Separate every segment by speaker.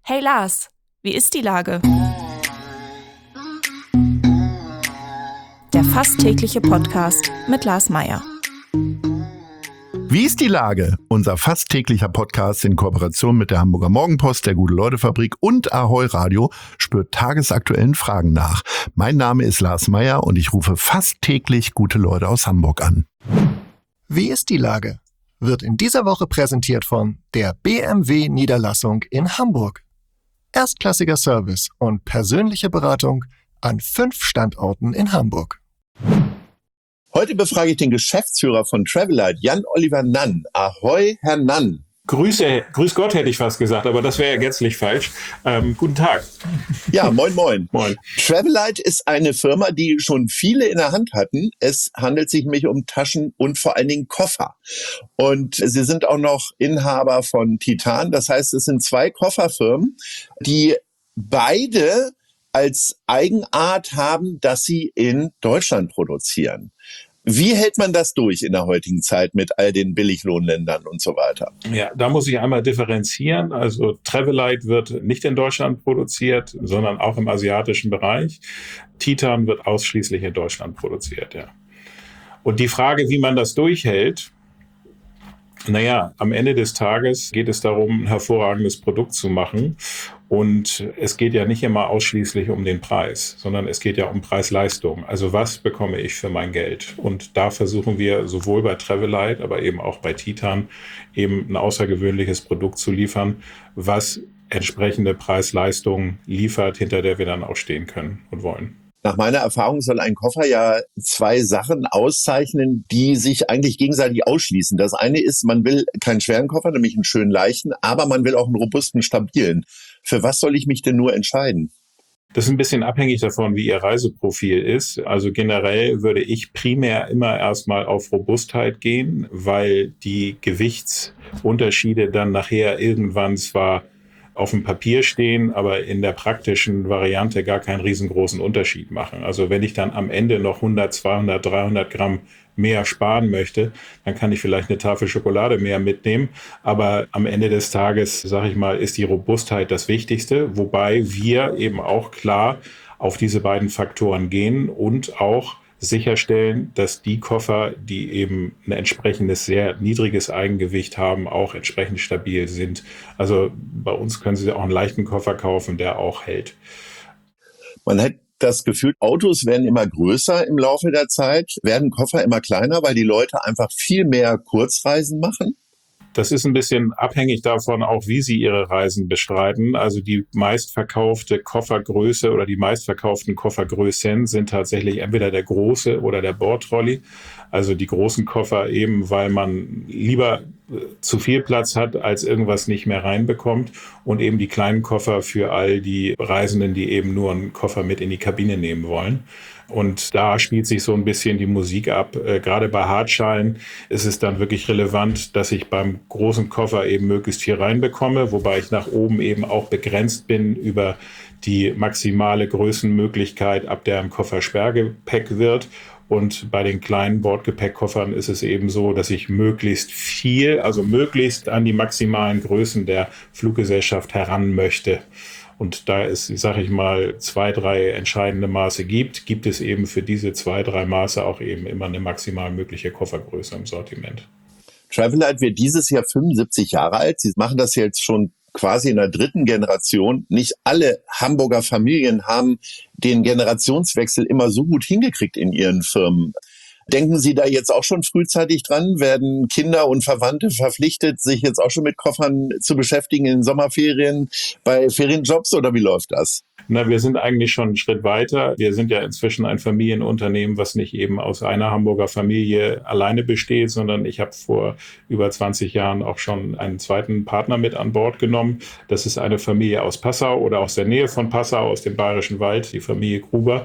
Speaker 1: Hey Lars, wie ist die Lage? Der fast tägliche Podcast mit Lars Meyer.
Speaker 2: Wie ist die Lage? Unser fast täglicher Podcast in Kooperation mit der Hamburger Morgenpost, der Gute-Leute-Fabrik und Ahoi Radio spürt tagesaktuellen Fragen nach. Mein Name ist Lars Meyer und ich rufe fast täglich gute Leute aus Hamburg an.
Speaker 3: Wie ist die Lage? Wird in dieser Woche präsentiert von der BMW-Niederlassung in Hamburg. Erstklassiger Service und persönliche Beratung an 5 Standorten in Hamburg.
Speaker 2: Heute befrage ich den Geschäftsführer von Travelite, Jan-Oliver Nann. Ahoi, Herr Nann.
Speaker 4: Grüß Gott hätte ich fast gesagt, aber das wäre ja gänzlich falsch. Guten Tag.
Speaker 2: Ja, moin, moin.
Speaker 4: Moin.
Speaker 2: Travelite ist eine Firma, die schon viele in der Hand hatten. Es handelt sich nämlich um Taschen und vor allen Dingen Koffer. Und Sie sind auch noch Inhaber von Titan. Das heißt, es sind 2 Kofferfirmen, die beide als Eigenart haben, dass sie in Deutschland produzieren. Wie hält man das durch in der heutigen Zeit mit all den Billiglohnländern und so weiter?
Speaker 4: Ja, da muss ich einmal differenzieren. Also Travelite wird nicht in Deutschland produziert, sondern auch im asiatischen Bereich. Titan wird ausschließlich in Deutschland produziert, ja. Und die Frage, wie man das durchhält, naja, am Ende des Tages geht es darum, ein hervorragendes Produkt zu machen. Und es geht ja nicht immer ausschließlich um den Preis, sondern es geht ja um Preis-Leistung. Also was bekomme ich für mein Geld? Und da versuchen wir sowohl bei Travelite, aber eben auch bei Titan eben ein außergewöhnliches Produkt zu liefern, was entsprechende Preis-Leistung liefert, hinter der wir dann auch stehen können und wollen.
Speaker 2: Nach meiner Erfahrung soll ein Koffer ja 2 Sachen auszeichnen, die sich eigentlich gegenseitig ausschließen. Das eine ist, man will keinen schweren Koffer, nämlich einen schönen leichten, aber man will auch einen robusten, stabilen. Für was soll ich mich denn nur entscheiden?
Speaker 4: Das ist ein bisschen abhängig davon, wie Ihr Reiseprofil ist. Also generell würde ich primär immer erstmal auf Robustheit gehen, weil die Gewichtsunterschiede dann nachher irgendwann zwar auf dem Papier stehen, aber in der praktischen Variante gar keinen riesengroßen Unterschied machen. Also wenn ich dann am Ende noch 100, 200, 300 Gramm mehr sparen möchte, dann kann ich vielleicht eine Tafel Schokolade mehr mitnehmen. Aber am Ende des Tages, sage ich mal, ist die Robustheit das Wichtigste, wobei wir eben auch klar auf diese beiden Faktoren gehen und auch sicherstellen, dass die Koffer, die eben ein entsprechendes sehr niedriges Eigengewicht haben, auch entsprechend stabil sind. Also bei uns können Sie auch einen leichten Koffer kaufen, der auch hält.
Speaker 2: Man hat das Gefühl, Autos werden immer größer im Laufe der Zeit, werden Koffer immer kleiner, weil die Leute einfach viel mehr Kurzreisen machen.
Speaker 4: Das ist ein bisschen abhängig davon, auch wie Sie Ihre Reisen bestreiten. Also die meistverkaufte Koffergröße oder die meistverkauften Koffergrößen sind tatsächlich entweder der große oder der Bordtrolley. Also die großen Koffer eben, weil man lieber zu viel Platz hat, als irgendwas nicht mehr reinbekommt. Und eben die kleinen Koffer für all die Reisenden, die eben nur einen Koffer mit in die Kabine nehmen wollen. Und da spielt sich so ein bisschen die Musik ab. Gerade bei Hartschalen ist es dann wirklich relevant, dass ich beim großen Koffer eben möglichst viel reinbekomme, wobei ich nach oben eben auch begrenzt bin über die maximale Größenmöglichkeit, ab der im Koffer Sperrgepäck wird. Und bei den kleinen Bordgepäckkoffern ist es eben so, dass ich möglichst viel, also möglichst an die maximalen Größen der Fluggesellschaft heran möchte. Und da es, sage ich mal, 2, 3 entscheidende Maße gibt es eben für diese 2, 3 Maße auch eben immer eine maximal mögliche Koffergröße im Sortiment.
Speaker 2: Travelite wird dieses Jahr 75 Jahre alt. Sie machen das jetzt schon quasi in der 3. Generation. Nicht alle Hamburger Familien haben den Generationswechsel immer so gut hingekriegt in ihren Firmen. Denken Sie da jetzt auch schon frühzeitig dran? Werden Kinder und Verwandte verpflichtet, sich jetzt auch schon mit Koffern zu beschäftigen in Sommerferien, bei Ferienjobs oder wie läuft das?
Speaker 4: Na, wir sind eigentlich schon einen Schritt weiter. Wir sind ja inzwischen ein Familienunternehmen, was nicht eben aus einer Hamburger Familie alleine besteht, sondern ich habe vor über 20 Jahren auch schon einen zweiten Partner mit an Bord genommen. Das ist eine Familie aus Passau oder aus der Nähe von Passau, aus dem Bayerischen Wald, die Familie Gruber.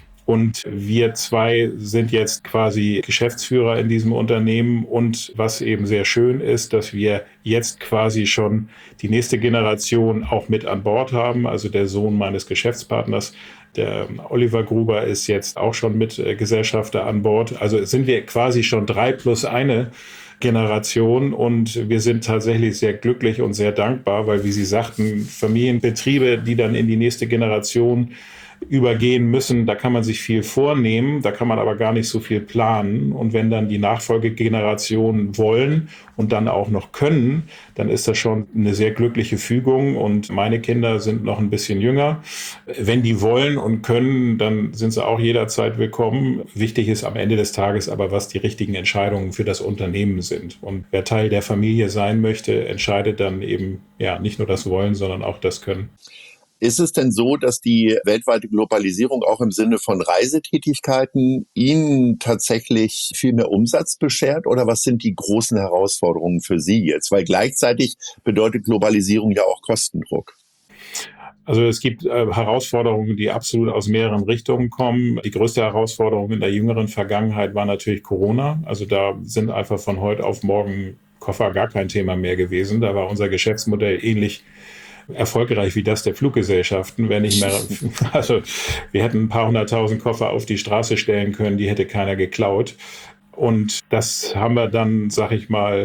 Speaker 4: Und wir 2 sind jetzt quasi Geschäftsführer in diesem Unternehmen. Und was eben sehr schön ist, dass wir jetzt quasi schon die nächste Generation auch mit an Bord haben. Also der Sohn meines Geschäftspartners, der Oliver Gruber, ist jetzt auch schon mit Gesellschafter an Bord. Also sind wir quasi schon 3 plus 1 Generation und wir sind tatsächlich sehr glücklich und sehr dankbar, weil, wie Sie sagten, Familienbetriebe, die dann in die nächste Generation übergehen müssen, da kann man sich viel vornehmen, da kann man aber gar nicht so viel planen. Und wenn dann die Nachfolgegenerationen wollen und dann auch noch können, dann ist das schon eine sehr glückliche Fügung. Und meine Kinder sind noch ein bisschen jünger. Wenn die wollen und können, dann sind sie auch jederzeit willkommen. Wichtig ist am Ende des Tages aber, was die richtigen Entscheidungen für das Unternehmen sind. Und wer Teil der Familie sein möchte, entscheidet dann eben ja nicht nur das Wollen, sondern auch das Können.
Speaker 2: Ist es denn so, dass die weltweite Globalisierung auch im Sinne von Reisetätigkeiten Ihnen tatsächlich viel mehr Umsatz beschert? Oder was sind die großen Herausforderungen für Sie jetzt? Weil gleichzeitig bedeutet Globalisierung ja auch Kostendruck.
Speaker 4: Also es gibt Herausforderungen, die absolut aus mehreren Richtungen kommen. Die größte Herausforderung in der jüngeren Vergangenheit war natürlich Corona. Also da sind einfach von heute auf morgen Koffer gar kein Thema mehr gewesen. Da war unser Geschäftsmodell ähnlich erfolgreich wie das der Fluggesellschaften, wenn nicht mehr, also wir hätten ein paar 100.000 Koffer auf die Straße stellen können, die hätte keiner geklaut. Und das haben wir dann, sag ich mal,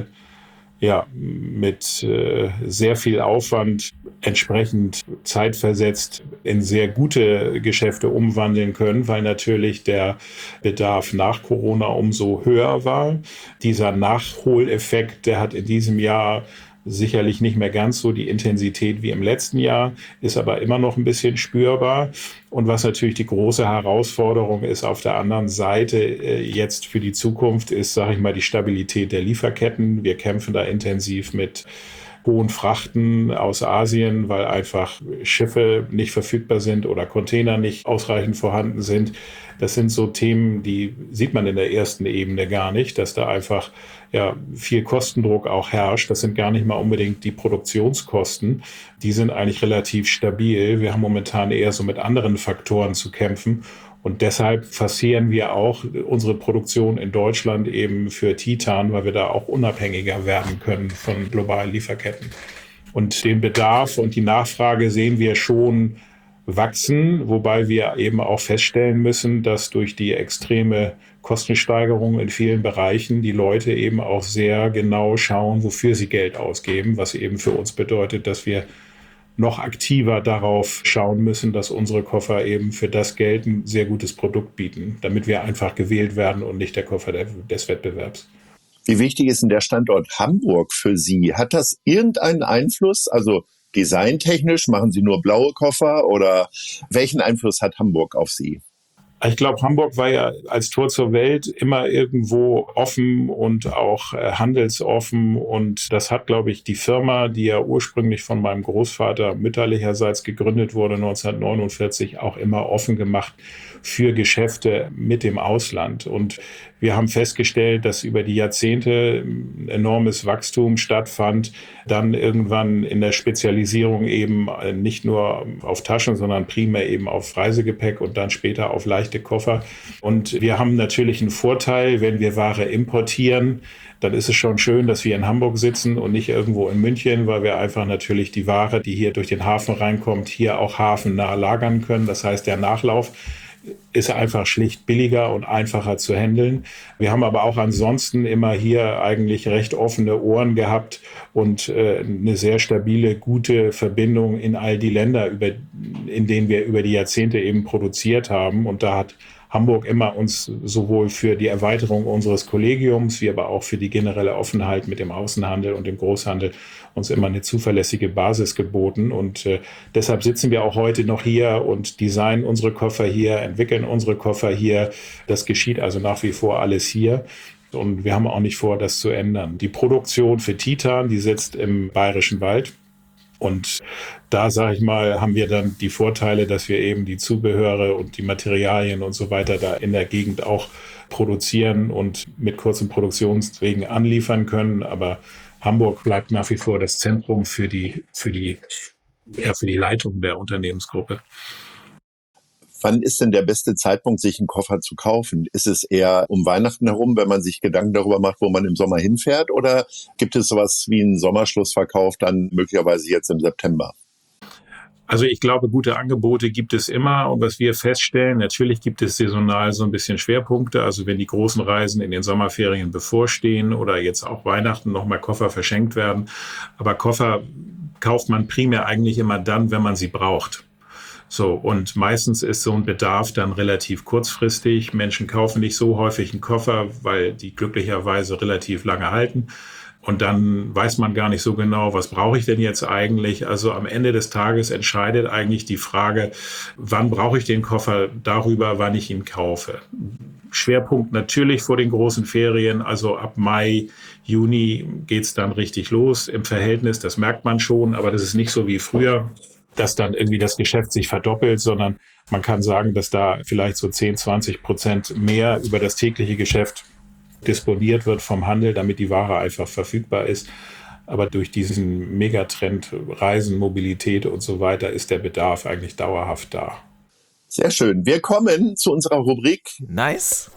Speaker 4: ja, mit sehr viel Aufwand entsprechend zeitversetzt in sehr gute Geschäfte umwandeln können, weil natürlich der Bedarf nach Corona umso höher war. Dieser Nachholeffekt, der hat in diesem Jahr sicherlich nicht mehr ganz so die Intensität wie im letzten Jahr, ist aber immer noch ein bisschen spürbar. Und was natürlich die große Herausforderung ist auf der anderen Seite jetzt für die Zukunft, ist, sage ich mal, die Stabilität der Lieferketten. Wir kämpfen da intensiv mit hohen Frachten aus Asien, weil einfach Schiffe nicht verfügbar sind oder Container nicht ausreichend vorhanden sind. Das sind so Themen, die sieht man in der ersten Ebene gar nicht, dass da einfach ja viel Kostendruck auch herrscht. Das sind gar nicht mal unbedingt die Produktionskosten. Die sind eigentlich relativ stabil. Wir haben momentan eher so mit anderen Faktoren zu kämpfen. Und deshalb forcieren wir auch unsere Produktion in Deutschland eben für Titan, weil wir da auch unabhängiger werden können von globalen Lieferketten. Und den Bedarf und die Nachfrage sehen wir schon wachsen, wobei wir eben auch feststellen müssen, dass durch die extreme Kostensteigerung in vielen Bereichen die Leute eben auch sehr genau schauen, wofür sie Geld ausgeben, was eben für uns bedeutet, dass wir noch aktiver darauf schauen müssen, dass unsere Koffer eben für das Geld ein sehr gutes Produkt bieten, damit wir einfach gewählt werden und nicht der Koffer des Wettbewerbs.
Speaker 2: Wie wichtig ist denn der Standort Hamburg für Sie? Hat das irgendeinen Einfluss? Also designtechnisch, machen Sie nur blaue Koffer oder welchen Einfluss hat Hamburg auf Sie?
Speaker 4: Ich glaube, Hamburg war ja als Tor zur Welt immer irgendwo offen und auch handelsoffen. Und das hat, glaube ich, die Firma, die ja ursprünglich von meinem Großvater mütterlicherseits gegründet wurde, 1949, auch immer offen gemacht für Geschäfte mit dem Ausland. Und wir haben festgestellt, dass über die Jahrzehnte ein enormes Wachstum stattfand, dann irgendwann in der Spezialisierung eben nicht nur auf Taschen, sondern primär eben auf Reisegepäck und dann später auf leichte Koffer. Und wir haben natürlich einen Vorteil, wenn wir Ware importieren, dann ist es schon schön, dass wir in Hamburg sitzen und nicht irgendwo in München, weil wir einfach natürlich die Ware, die hier durch den Hafen reinkommt, hier auch hafennah lagern können. Das heißt, der Nachlauf ist einfach schlicht billiger und einfacher zu handeln. Wir haben aber auch ansonsten immer hier eigentlich recht offene Ohren gehabt und eine sehr stabile, gute Verbindung in all die Länder, in denen wir über die Jahrzehnte eben produziert haben. Und da hat Hamburg immer uns sowohl für die Erweiterung unseres Kollegiums, wie aber auch für die generelle Offenheit mit dem Außenhandel und dem Großhandel uns immer eine zuverlässige Basis geboten. Und deshalb sitzen wir auch heute noch hier und designen unsere Koffer hier, entwickeln unsere Koffer hier. Das geschieht also nach wie vor alles hier. Und wir haben auch nicht vor, das zu ändern. Die Produktion für Titan, die sitzt im Bayerischen Wald. Und da, sage ich mal, haben wir dann die Vorteile, dass wir eben die Zubehöre und die Materialien und so weiter da in der Gegend auch produzieren und mit kurzen Produktionswegen anliefern können. Aber Hamburg bleibt nach wie vor das Zentrum für die Leitung der Unternehmensgruppe.
Speaker 2: Wann ist denn der beste Zeitpunkt, sich einen Koffer zu kaufen? Ist es eher um Weihnachten herum, wenn man sich Gedanken darüber macht, wo man im Sommer hinfährt? Oder gibt es sowas wie einen Sommerschlussverkauf dann möglicherweise jetzt im September?
Speaker 4: Also ich glaube, gute Angebote gibt es immer. Und was wir feststellen, natürlich gibt es saisonal so ein bisschen Schwerpunkte. Also wenn die großen Reisen in den Sommerferien bevorstehen oder jetzt auch Weihnachten nochmal Koffer verschenkt werden. Aber Koffer kauft man primär eigentlich immer dann, wenn man sie braucht. So, und meistens ist so ein Bedarf dann relativ kurzfristig. Menschen kaufen nicht so häufig einen Koffer, weil die glücklicherweise relativ lange halten. Und dann weiß man gar nicht so genau, was brauche ich denn jetzt eigentlich? Also am Ende des Tages entscheidet eigentlich die Frage, wann brauche ich den Koffer, darüber, wann ich ihn kaufe. Schwerpunkt natürlich vor den großen Ferien, also ab Mai, Juni geht's dann richtig los im Verhältnis, das merkt man schon, aber das ist nicht so wie früher, dass dann irgendwie das Geschäft sich verdoppelt, sondern man kann sagen, dass da vielleicht so 10-20% mehr über das tägliche Geschäft disponiert wird vom Handel, damit die Ware einfach verfügbar ist. Aber durch diesen Megatrend Reisen, Mobilität und so weiter ist der Bedarf eigentlich dauerhaft da.
Speaker 2: Sehr schön. Wir kommen zu unserer Rubrik
Speaker 5: Nice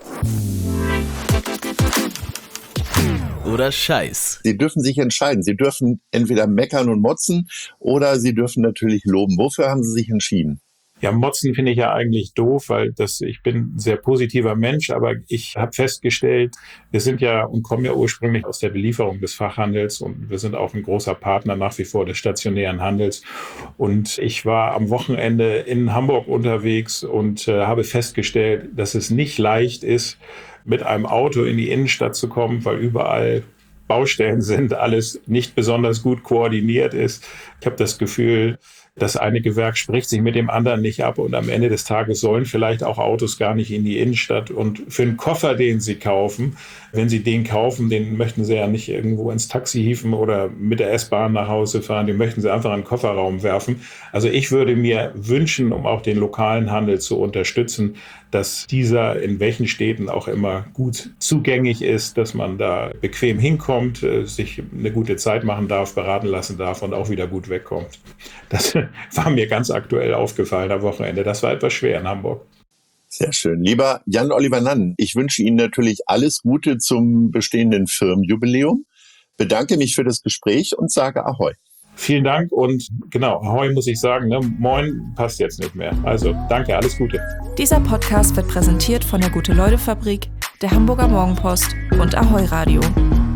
Speaker 5: oder Scheiß.
Speaker 2: Sie dürfen sich entscheiden. Sie dürfen entweder meckern und motzen oder Sie dürfen natürlich loben. Wofür haben Sie sich entschieden?
Speaker 4: Ja, motzen finde ich ja eigentlich doof, weil ich bin ein sehr positiver Mensch, aber ich habe festgestellt, wir sind ja und kommen ja ursprünglich aus der Belieferung des Fachhandels und wir sind auch ein großer Partner nach wie vor des stationären Handels. Und ich war am Wochenende in Hamburg unterwegs und habe festgestellt, dass es nicht leicht ist, mit einem Auto in die Innenstadt zu kommen, weil überall Baustellen sind, alles nicht besonders gut koordiniert ist. Ich habe das Gefühl, das eine Gewerk spricht sich mit dem anderen nicht ab und am Ende des Tages sollen vielleicht auch Autos gar nicht in die Innenstadt. Und für einen Koffer, den Sie kaufen, wenn Sie den kaufen, den möchten Sie ja nicht irgendwo ins Taxi hieven oder mit der S-Bahn nach Hause fahren, den möchten Sie einfach in den Kofferraum werfen. Also ich würde mir wünschen, um auch den lokalen Handel zu unterstützen, dass dieser in welchen Städten auch immer gut zugänglich ist, dass man da bequem hinkommt, sich eine gute Zeit machen darf, beraten lassen darf und auch wieder gut wegkommt. Das war mir ganz aktuell aufgefallen am Wochenende. Das war etwas schwer in Hamburg.
Speaker 2: Sehr schön. Lieber Jan-Oliver Nann, ich wünsche Ihnen natürlich alles Gute zum bestehenden Firmenjubiläum, bedanke mich für das Gespräch und sage Ahoi.
Speaker 4: Vielen Dank und genau, Ahoi muss ich sagen, ne? Moin passt jetzt nicht mehr. Also danke, alles Gute.
Speaker 1: Dieser Podcast wird präsentiert von der Gute-Leute-Fabrik, der Hamburger Morgenpost und Ahoi Radio.